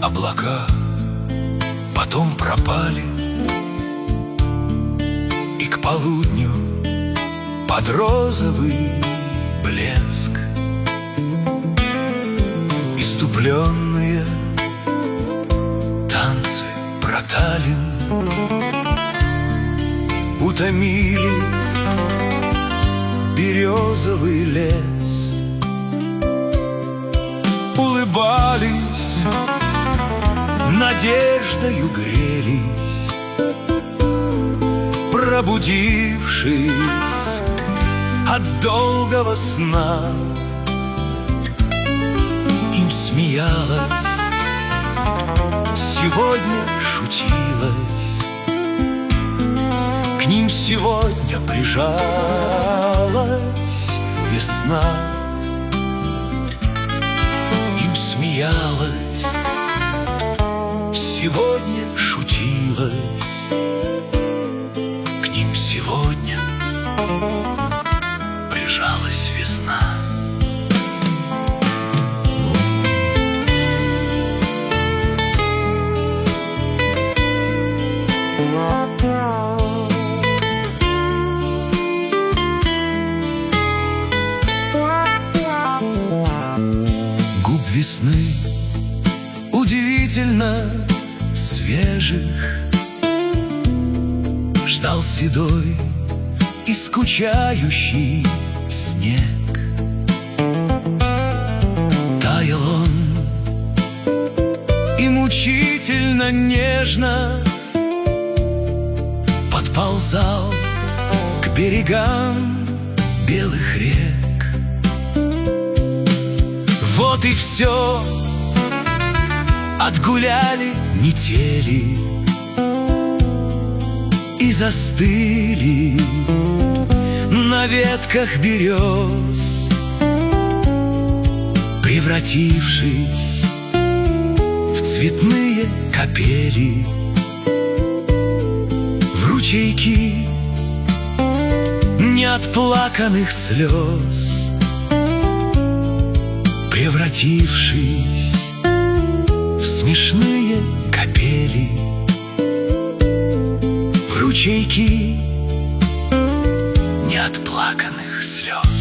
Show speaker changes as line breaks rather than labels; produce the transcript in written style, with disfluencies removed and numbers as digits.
облака потом пропали, и к полудню под розовый блеск иступленные танцы про Таллин утомили березовый лес. Улыбались, надеждою грелись, пробудившись от долгого сна. Им смеялась, сегодня шутилась, к ним сегодня прижалась весна. Им смеялась, сегодня шутилась, к ним сегодня прижалась весна. Губ весны удивительно свежих ждал седой и скучающий снег. Таял он и мучительно нежно подползал к берегам белых рек. Вот и все, отгуляли метели и застыли на ветках берез, превратившись в цветные капели, в ручейки неотплаканных слез, превратившись в смешные капели, в ручейки неотплаканных слез.